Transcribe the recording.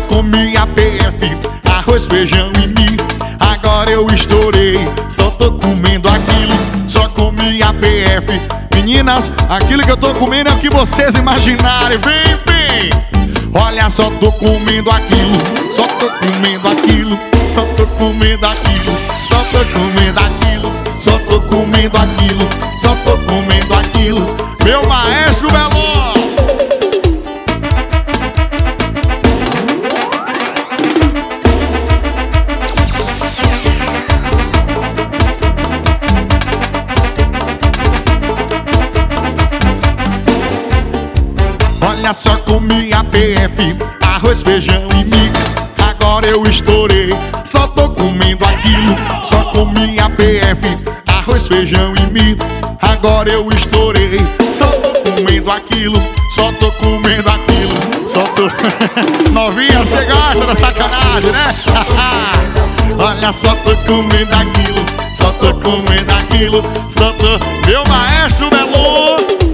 comia PF, arroz, feijão e milho. Agora eu estourei, só tô comendo aquilo. Só comia PF. Meninas, aquilo que eu tô comendo é o que vocês imaginarem. Vem, vem. Olha, só tô comendo aquilo. Só tô comendo aquilo. Só tô comendo aquilo. Só tô comendo aquilo. Só tô comendo aquilo. Só tô comendo aquilo. Meu maestro Beló. Olha, só comia PF, arroz, feijão e milho. Agora eu estourei, só tô comendo aquilo. Só comia PF, arroz, feijão e milho. Agora eu estourei, só tô comendo aquilo. Só tô comendo aquilo. Só tô... Novinha, você gosta da sacanagem, né? Olha, só tô comendo aquilo. Só tô comendo aquilo. Só tô... Meu maestro Belô.